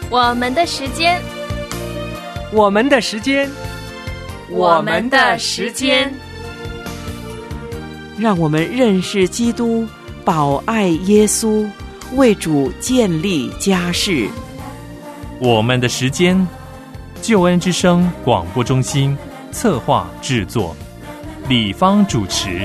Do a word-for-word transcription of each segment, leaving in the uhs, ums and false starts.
我们的时间， 我们的时间， 我们的时间， 让我们认识基督，保爱耶稣，为主建立家室。 我们的时间，救恩之声广播中心策划制作，李芳主持。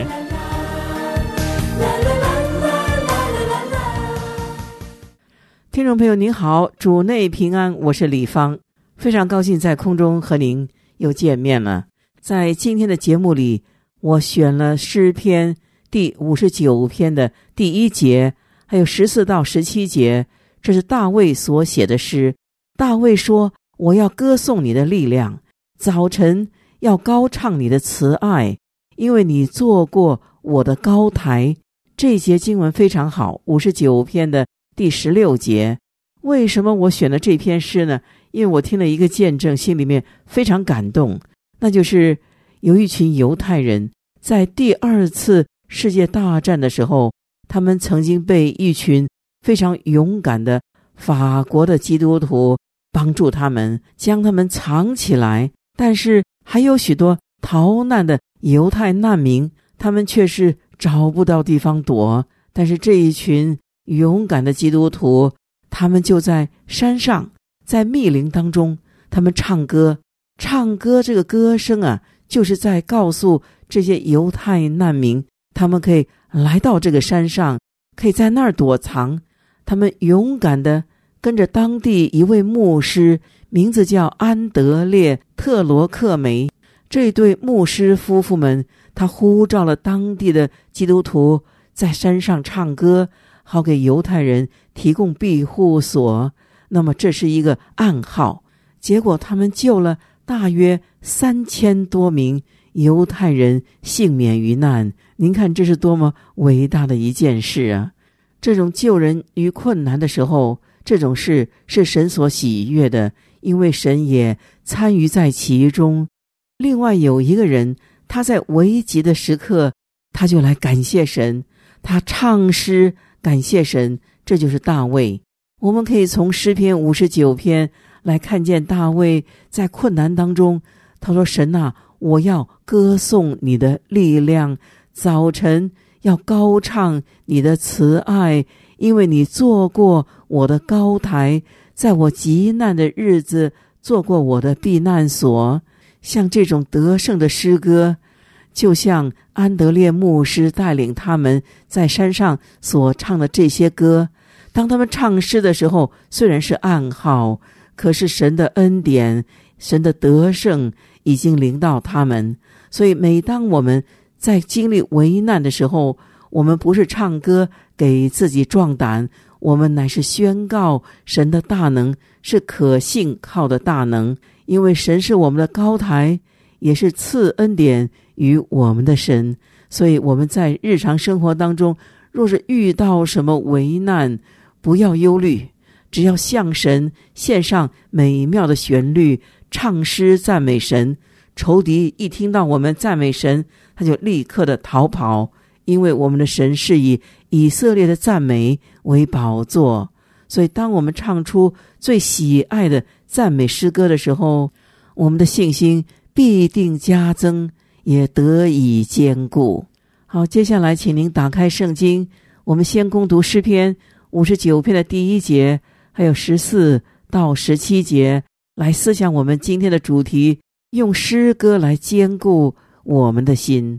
听众朋友您好，主内平安，我是李芳，非常高兴在空中和您又见面了。在今天的节目里，我选了诗篇第五十九篇的第一节，还有十四到十七节，这是大卫所写的诗。大卫说，我要歌颂你的力量，早晨要高唱你的慈爱，因为你做过我的高台。这一节经文非常好，五十九篇的第十六节。为什么我选了这篇诗呢？因为我听了一个见证，心里面非常感动。那就是有一群犹太人在第二次世界大战的时候，他们曾经被一群非常勇敢的法国的基督徒帮助他们，将他们藏起来。但是还有许多逃难的犹太难民，他们却是找不到地方躲。但是这一群勇敢的基督徒，他们就在山上，在密林当中，他们唱歌。唱歌这个歌声啊，就是在告诉这些犹太难民，他们可以来到这个山上，可以在那儿躲藏。他们勇敢地跟着当地一位牧师，名字叫安德烈特罗克梅。这对牧师夫妇们，他呼召了当地的基督徒在山上唱歌，好给犹太人提供庇护所。那么这是一个暗号，结果他们救了大约三千多名犹太人幸免于难。您看这是多么伟大的一件事啊！这种救人于困难的时候，这种事是神所喜悦的，因为神也参与在其中。另外有一个人，他在危急的时刻，他就来感谢神，他唱诗感谢神，这就是大卫。我们可以从诗篇五十九篇来看见大卫在困难当中，他说，神啊，我要歌颂你的力量，早晨要高唱你的慈爱，因为你做过我的高台，在我急难的日子做过我的避难所。像这种得胜的诗歌，就像安德烈牧师带领他们在山上所唱的这些歌，当他们唱诗的时候，虽然是暗号，可是神的恩典，神的得胜已经临到他们。所以每当我们在经历危难的时候，我们不是唱歌给自己壮胆，我们乃是宣告神的大能，是可信靠的大能。因为神是我们的高台，也是赐恩典于我们的神。所以我们在日常生活当中，若是遇到什么危难，不要忧虑，只要向神献上美妙的旋律，唱诗赞美神。仇敌一听到我们赞美神，他就立刻的逃跑，因为我们的神是以以色列的赞美为宝座。所以当我们唱出最喜爱的赞美诗歌的时候，我们的信心必定加增，也得以坚固。好，接下来请您打开圣经，我们先攻读诗篇五十九篇的第一节，还有十四到十七节，来思想我们今天的主题，用诗歌来坚固我们的心。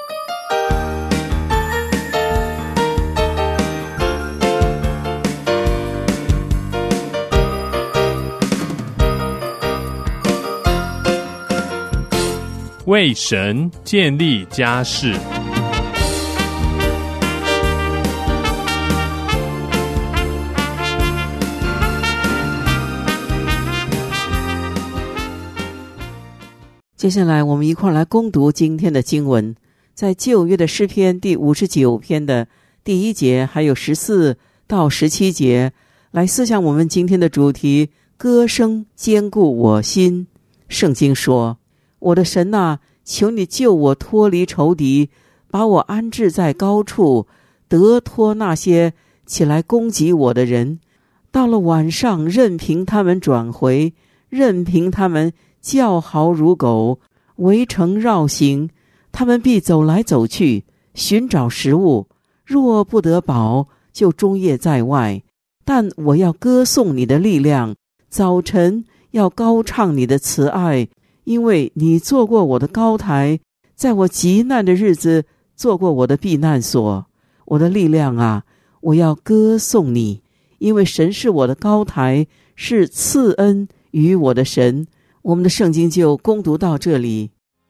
为神建立家室。 接下来我们一块来攻读今天的经文，在旧约的诗篇第五十九篇的第一节还有十四到十七节，来思想我们今天的主题，歌声坚固我心。圣经说，我的神啊，求你救我脱离仇敌，把我安置在高处，得脱那些起来攻击我的人。 到了晚上，任凭他们转回，任凭他们叫嚎如狗，围城绕行，他们必走来走去，寻找食物，若不得饱，就终夜在外。但我要歌颂你的力量，早晨要高唱你的慈爱，因为你做过我的高台，在我极难的日子做过我的避难所。我的力量啊，我要歌颂你，因为神是我的高台，是赐恩于我的神。我们的圣经就攻读到这里。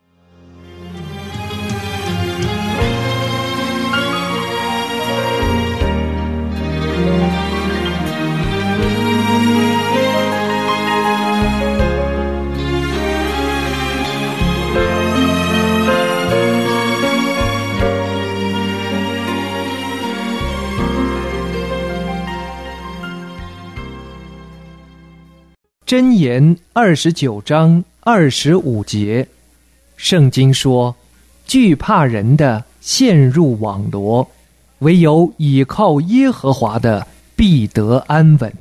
箴言二十九章二十五节，圣经说：惧怕人的陷入网罗，唯有倚靠耶和华的必得安稳。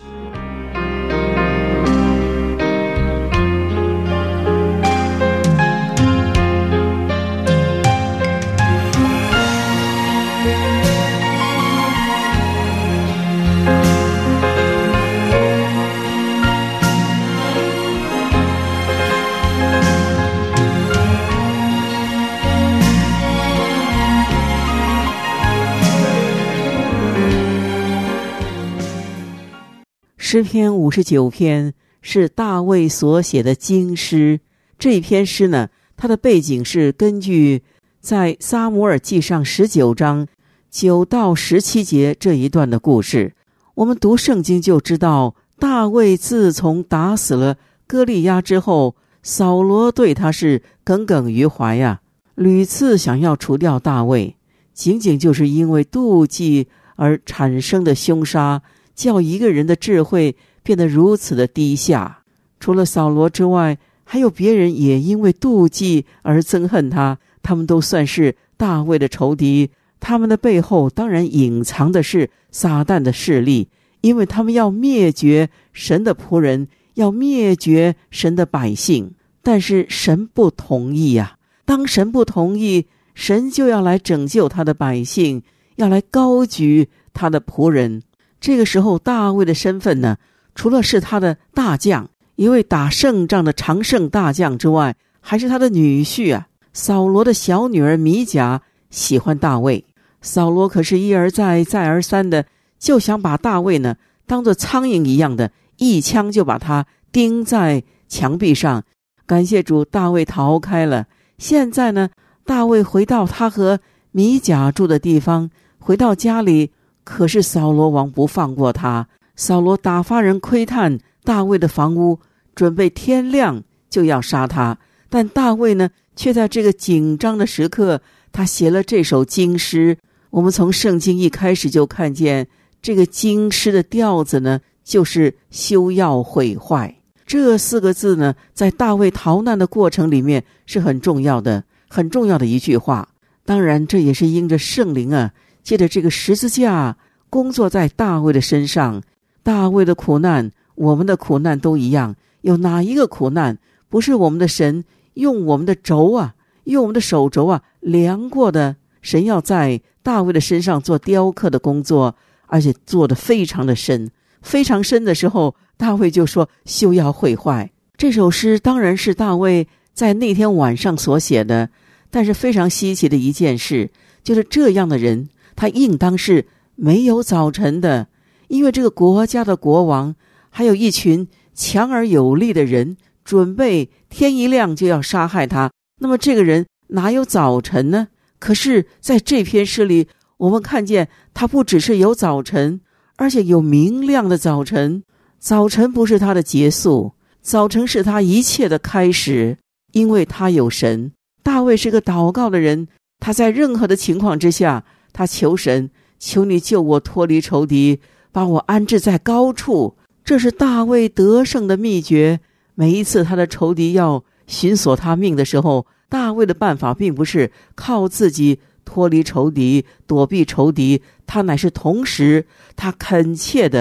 诗篇五十九篇是大卫所写的经诗。这篇诗呢，它的背景是根据在撒母耳记上十九章九到十七节这一段的故事。我们读圣经就知道，大卫自从打死了歌利亚之后，扫罗对他是耿耿于怀呀、啊，屡次想要除掉大卫，仅仅就是因为妒忌而产生的凶杀，叫一个人的智慧变得如此的低下。除了扫罗之外，还有别人也因为妒忌而憎恨他，他们都算是大卫的仇敌。他们的背后当然隐藏的是撒旦的势力，因为他们要灭绝神的仆人，要灭绝神的百姓。但是神不同意啊，当神不同意，神就要来拯救他的百姓，要来高举他的仆人。这个时候大卫的身份呢，除了是他的大将，一位打胜仗的常胜大将之外，还是他的女婿啊。扫罗的小女儿米甲喜欢大卫，扫罗可是一而再再而三的就想把大卫呢当作苍蝇一样的一枪就把他钉在墙壁上。感谢主，大卫逃开了。现在呢，大卫回到他和米甲住的地方，回到家里，可是扫罗王不放过他。扫罗打发人窥探大卫的房屋，准备天亮就要杀他。但大卫呢，却在这个紧张的时刻，他写了这首经诗。我们从圣经一开始就看见这个经诗的调子呢，就是休要毁坏。这四个字呢，在大卫逃难的过程里面是很重要的，很重要的一句话。当然这也是因着圣灵啊，借着这个十字架工作在大卫的身上。大卫的苦难，我们的苦难都一样。有哪一个苦难不是我们的神用我们的轴啊，用我们的手轴啊量过的？神要在大卫的身上做雕刻的工作，而且做得非常的深，非常深的时候，大卫就说休要毁坏。这首诗当然是大卫在那天晚上所写的，但是非常稀奇的一件事，就是这样的人他应当是没有早晨的，因为这个国家的国王还有一群强而有力的人准备天一亮就要杀害他，那么这个人哪有早晨呢？可是在这篇诗里，我们看见他不只是有早晨，而且有明亮的早晨。早晨不是他的结束，早晨是他一切的开始，因为他有神。大卫是个祷告的人，他在任何的情况之下，他求神，求你救我脱离仇敌，把我安置在高处。这是大卫得胜的秘诀。每一次他的仇敌要寻索他命的时候，大卫的办法并不是靠自己脱离仇敌躲避仇敌，他乃是同时他恳切的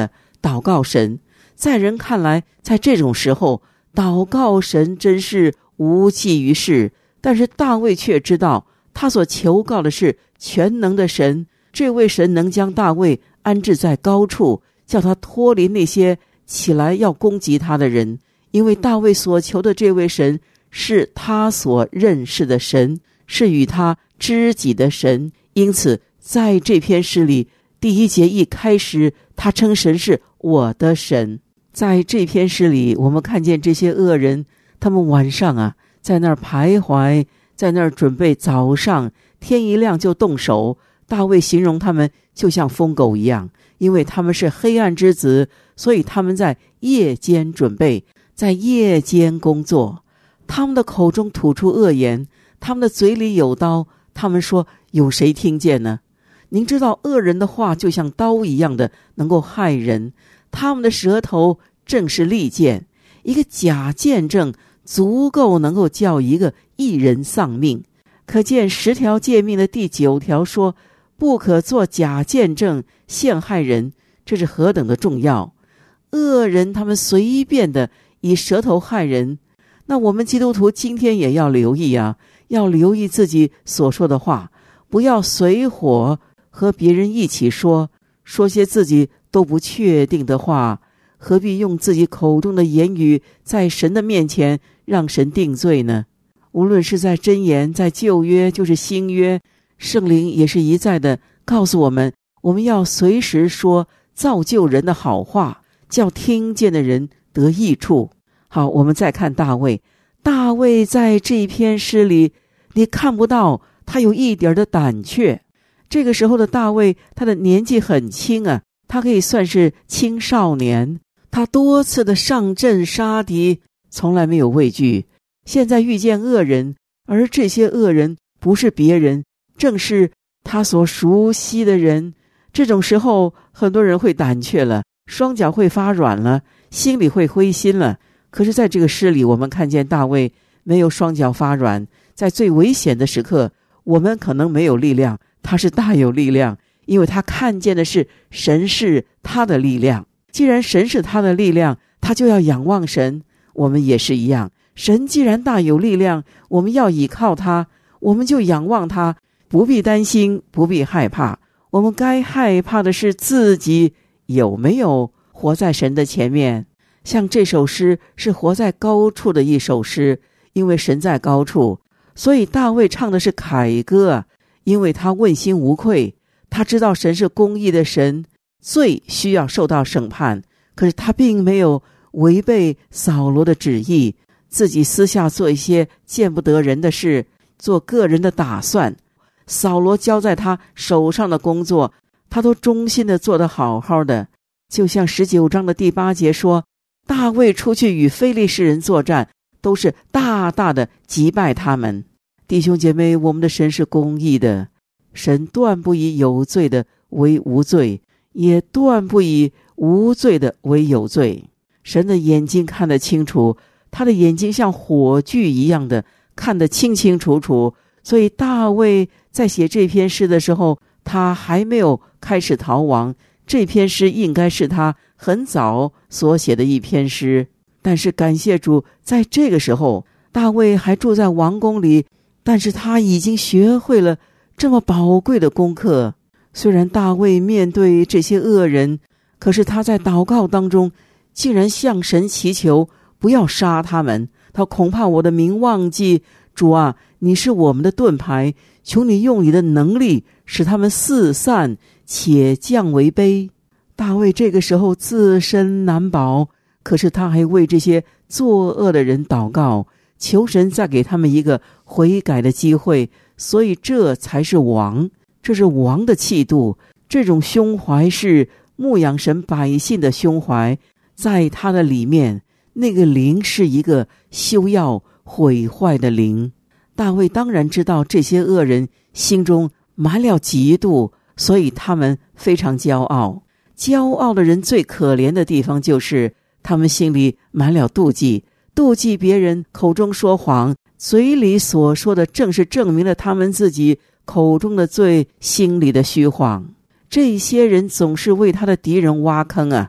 祷告神。在人看来，在这种时候祷告神真是无济于事，但是大卫却知道他所求告的是全能的神，这位神能将大卫安置在高处，叫他脱离那些起来要攻击他的人，因为大卫所求的这位神是他所认识的神，是与他知己的神。因此在这篇诗里，第一节一开始，他称神是我的神。在这篇诗里，我们看见这些恶人，他们晚上啊在那儿徘徊，在那儿准备早上天一亮就动手。大卫形容他们就像疯狗一样，因为他们是黑暗之子，所以他们在夜间准备，在夜间工作。他们的口中吐出恶言，他们的嘴里有刀，他们说有谁听见呢？您知道恶人的话就像刀一样的能够害人，他们的舌头正是利剑，一个假见证足够能够叫一个义人丧命。可见十条诫命的第九条说不可做假见证陷害人，这是何等的重要。恶人他们随便的以舌头害人，那我们基督徒今天也要留意啊，要留意自己所说的话，不要随伙和别人一起说说些自己都不确定的话，何必用自己口中的言语在神的面前让神定罪呢？无论是在箴言，在旧约就是新约，圣灵也是一再的告诉我们，我们要随时说造就人的好话，叫听见的人得益处。好，我们再看大卫。大卫在这一篇诗里，你看不到他有一点的胆怯。这个时候的大卫，他的年纪很轻啊，他可以算是青少年，他多次的上阵杀敌，从来没有畏惧。现在遇见恶人，而这些恶人不是别人，正是他所熟悉的人。这种时候很多人会胆怯了，双脚会发软了，心里会灰心了。可是在这个诗里，我们看见大卫没有双脚发软。在最危险的时刻，我们可能没有力量，他是大有力量，因为他看见的是神是他的力量。既然神是他的力量，他就要仰望神。我们也是一样，神既然大有力量，我们要倚靠他，我们就仰望他，不必担心，不必害怕。我们该害怕的是自己有没有活在神的前面。像这首诗是活在高处的一首诗，因为神在高处，所以大卫唱的是凯歌啊，因为他问心无愧，他知道神是公义的神，罪需要受到审判，可是他并没有违背扫罗的旨意，自己私下做一些见不得人的事，做个人的打算。扫罗交在他手上的工作，他都忠心的做得好好的。就像十九章的第八节说，大卫出去与非利士人作战，都是大大的击败他们。弟兄姐妹，我们的神是公义的，神断不以有罪的为无罪，也断不以无罪的为有罪。神的眼睛看得清楚，他的眼睛像火炬一样的看得清清楚楚。所以大卫在写这篇诗的时候，他还没有开始逃亡，这篇诗应该是他很早所写的一篇诗。但是感谢主，在这个时候大卫还住在王宫里，但是他已经学会了这么宝贵的功课。虽然大卫面对这些恶人，可是他在祷告当中竟然向神祈求不要杀他们，他恐怕我的名忘记。主啊，你是我们的盾牌，求你用你的能力使他们四散，且降为卑。大卫这个时候自身难保，可是他还为这些作恶的人祷告，求神再给他们一个悔改的机会。所以这才是王，这是王的气度，这种胸怀是牧养神百姓的胸怀，在他的里面，那个灵是一个休要毁坏的灵。大卫当然知道这些恶人心中满了嫉妒，所以他们非常骄傲。骄傲的人最可怜的地方就是他们心里满了妒忌，妒忌别人，口中说谎，嘴里所说的正是证明了他们自己口中的罪，心里的虚谎。这些人总是为他的敌人挖坑啊！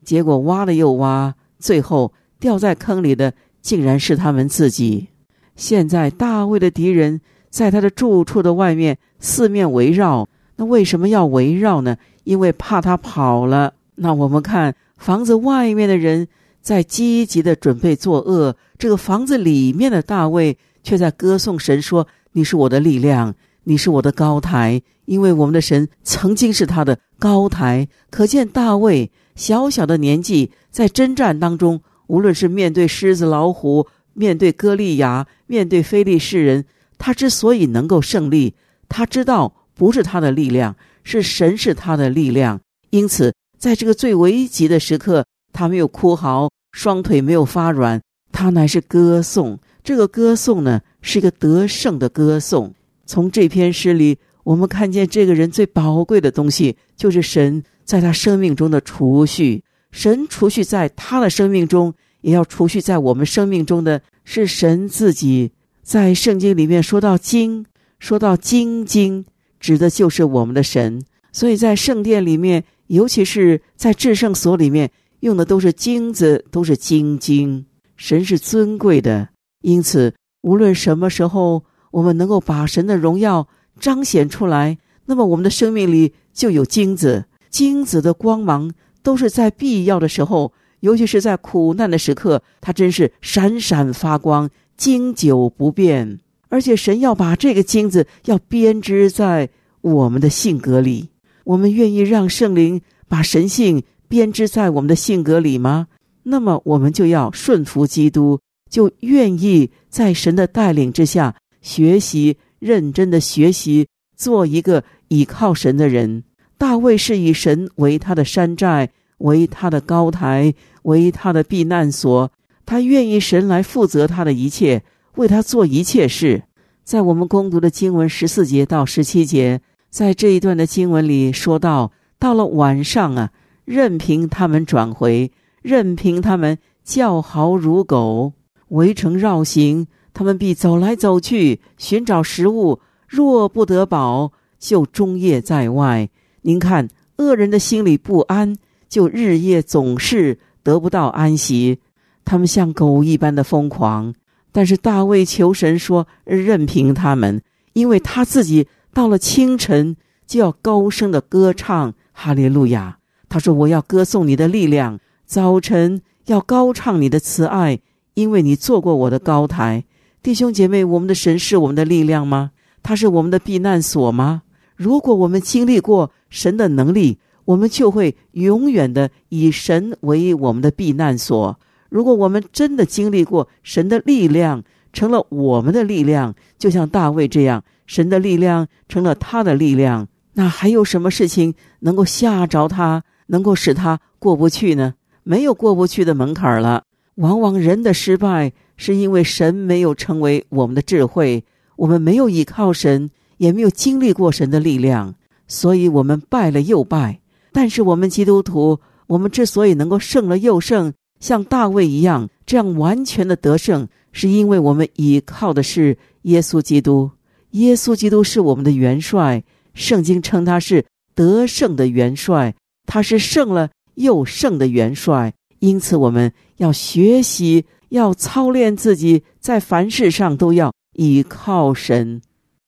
结果挖了又挖，最后掉在坑里的竟然是他们自己。现在大卫的敌人在他的住处的外面四面围绕，那为什么要围绕呢？因为怕他跑了。那我们看房子外面的人在积极的准备作恶，这个房子里面的大卫却在歌颂神，说你是我的力量，你是我的高台，因为我们的神曾经是他的高台。可见大卫小小的年纪在征战当中，无论是面对狮子老虎，面对歌利亚，面对非利士人，他之所以能够胜利，他知道不是他的力量，是神是他的力量。因此在这个最危急的时刻，他没有哭嚎，双腿没有发软，他乃是歌颂。这个歌颂呢，是一个得胜的歌颂。从这篇诗里，我们看见这个人最宝贵的东西，就是神在他生命中的储蓄。神储蓄在他的生命中，也要储蓄在我们生命中的是神自己。在圣经里面说到金，说到金经，指的就是我们的神。所以在圣殿里面，尤其是在至圣所里面，用的都是金子，都是金经。神是尊贵的，因此无论什么时候我们能够把神的荣耀彰显出来，那么我们的生命里就有金子。金子的光芒都是在必要的时候，尤其是在苦难的时刻，它真是闪闪发光，经久不变。而且神要把这个金子要编织在我们的性格里。我们愿意让圣灵把神性编织在我们的性格里吗？那么我们就要顺服基督，就愿意在神的带领之下学习，认真的学习，做一个倚靠神的人。大卫是以神为他的山寨，为他的高台，为他的避难所，他愿意神来负责他的一切，为他做一切事。在我们攻读的经文十四节到十七节，在这一段的经文里说到，到了晚上啊，任凭他们转回，任凭他们叫嚎如狗，围城绕行，他们必走来走去，寻找食物，若不得饱，就终夜在外。您看，恶人的心里不安，就日夜总是得不到安息，他们像狗一般的疯狂。但是大卫求神说，任凭他们，因为他自己到了清晨就要高声的歌唱哈利路亚。他说，我要歌颂你的力量，早晨要高唱你的慈爱，因为你做过我的高台。弟兄姐妹，我们的神是我们的力量吗？他是我们的避难所吗？如果我们经历过神的能力，我们就会永远的以神为我们的避难所。如果我们真的经历过神的力量，成了我们的力量，就像大卫这样，神的力量成了他的力量，那还有什么事情能够吓着他，能够使他过不去呢？没有过不去的门槛了。往往人的失败是因为神没有成为我们的智慧，我们没有依靠神，也没有经历过神的力量，所以我们败了又败。但是我们基督徒，我们之所以能够胜了又胜，像大卫一样这样完全的得胜，是因为我们依靠的是耶稣基督。耶稣基督是我们的元帅，圣经称他是得胜的元帅，他是胜了又胜的元帅。因此我们要学习，要操练自己，在凡事上都要依靠神。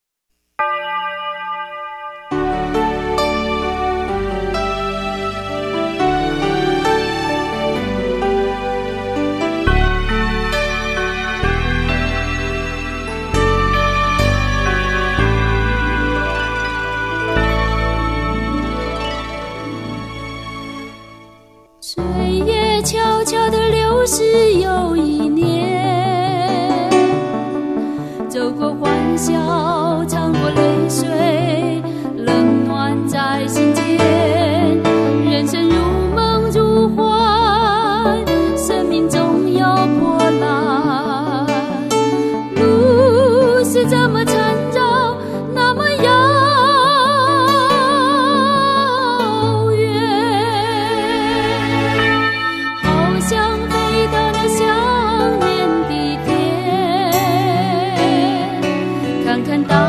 悄悄地流逝又一年，走过欢笑，尝过泪水，冷暖在心间。人生如梦如幻，生命总有波澜，路是这么缠绕，那么遥想念的天，看看大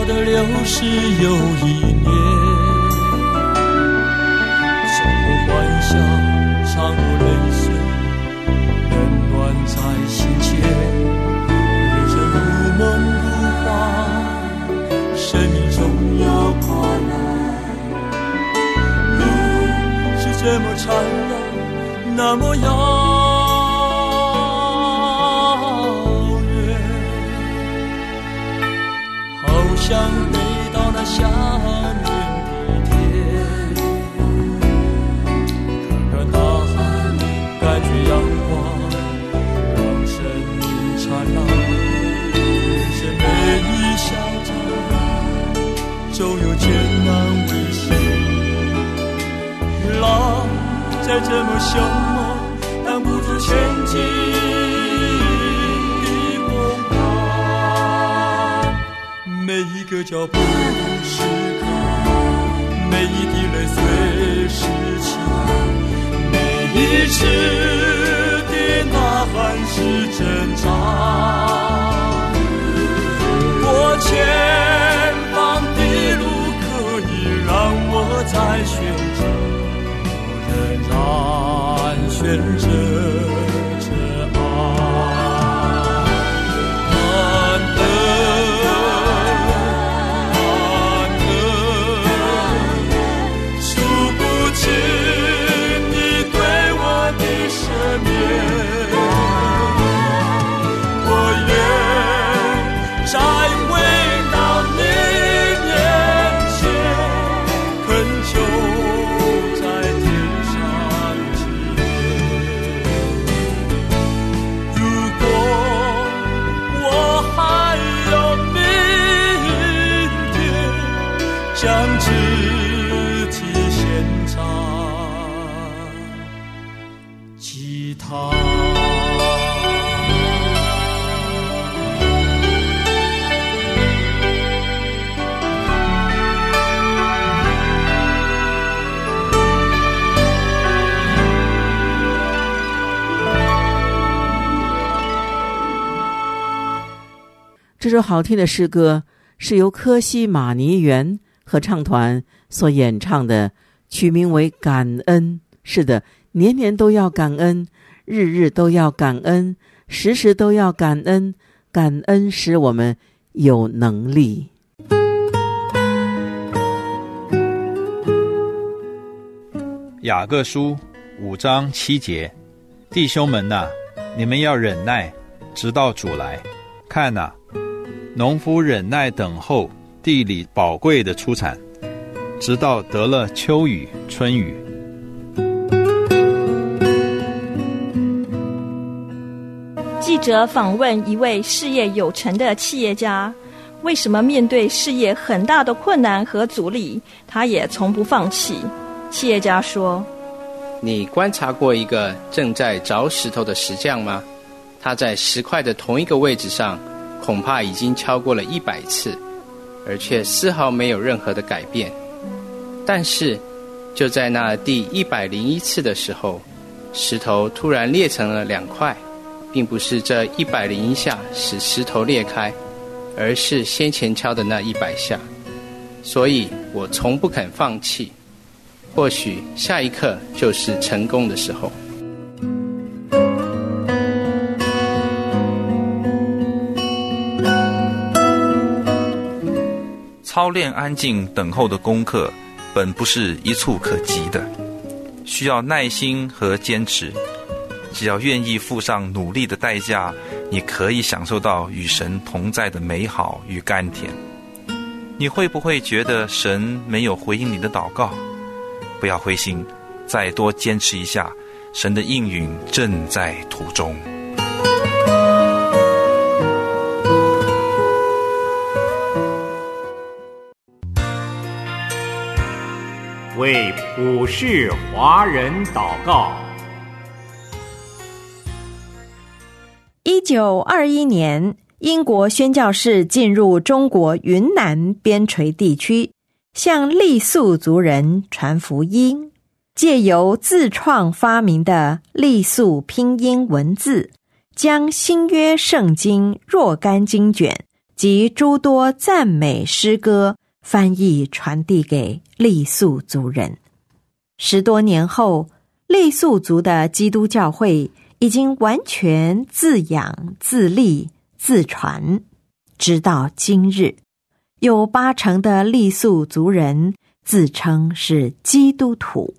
的流逝又一年，走过欢笑，尝过泪水，冷暖在心间。人生如梦如幻，生命中有波澜，路是这么长呀，那么遥。想回到那下面的天，看看大海，感觉阳光，让生命灿烂。人生每一小站，总有艰难危险。浪再怎么凶猛，挡不住前进。每一个脚步时刻，每一滴泪随时期待，每一次的呐喊是挣扎。我前方的路可以让我再选择，我仍然选择着爱。难得将自己献上吉他。 这首好听的诗歌是由科西玛尼园合唱团所演唱的，取名为感恩。是的，年年都要感恩，日日都要感恩，时时都要感恩，感恩使我们有能力。 雅各书五章七节，弟兄们哪，你们要忍耐，直到主来。看哪，农夫忍耐等候地里宝贵的出产，直到得了秋雨春雨。 记者访问一位事业有成的企业家，为什么面对事业很大的困难和阻力，他也从不放弃？企业家说： 你观察过一个正在凿石头的石匠吗？他在石块的同一个位置上恐怕已经敲过了一百次，而却丝毫没有任何的改变。但是就在那第一百零一次的时候，石头突然裂成了两块，并不是这一百零一下使石头裂开，而是先前敲的那一百下。所以我从不肯放弃，或许下一刻就是成功的时候。 操练安静等候的功课本不是一触可及的，需要耐心和坚持。只要愿意付上努力的代价，你可以享受到与神同在的美好与甘甜。你会不会觉得神没有回应你的祷告？不要灰心，再多坚持一下，神的应允正在途中。 为普世华人祷告。 一九二一年，英国宣教士进入中国云南边陲地区，向傈僳族人传福音，借由自创发明的傈僳拼音文字，将新约圣经若干经卷及诸多赞美诗歌翻译传递给傈僳族人。十多年后，傈僳族的基督教会已经完全自养自立自传，直到今日，有八成的傈僳族人自称是基督徒。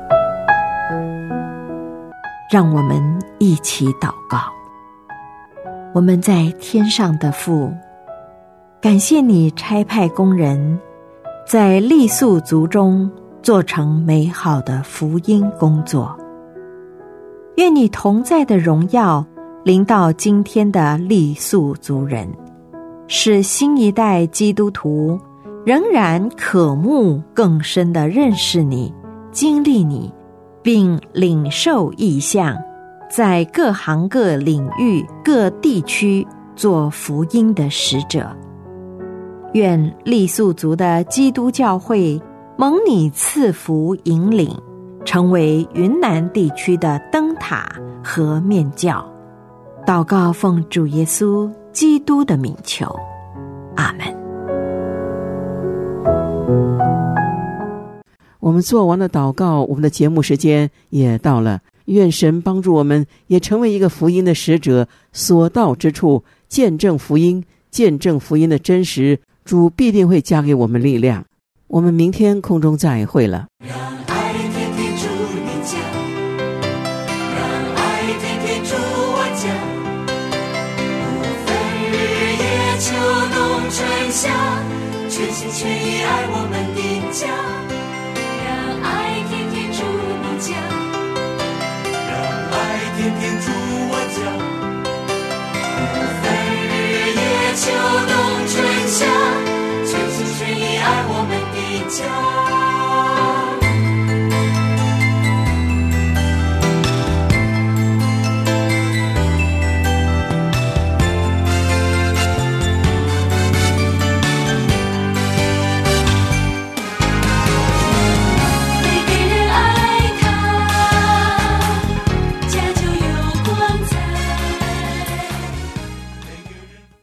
让我们一起祷告。我们在天上的父，感谢你差派工人在傈僳族中做成美好的福音工作。愿你同在的荣耀临到今天的傈僳族人，使新一代基督徒仍然渴慕更深地认识你，经历你，并领受异象，在各行各领域各地区做福音的使者。愿傈僳族的基督教会蒙你赐福引领，成为云南地区的灯塔和面教。祷告奉主耶稣基督的名求，阿们。 我们做完了祷告，我们的节目时间也到了。愿神帮助我们，也成为一个福音的使者，所到之处见证福音，见证福音的真实。主必定会加给我们力量。我们明天空中再会了。 让爱天天住你家，让爱天天住我家，不分日夜秋冬春夏，全心全意爱我们的家。让爱天天住你家，让爱天天住我家，不分日夜秋冬春夏，全心全意爱我们的家。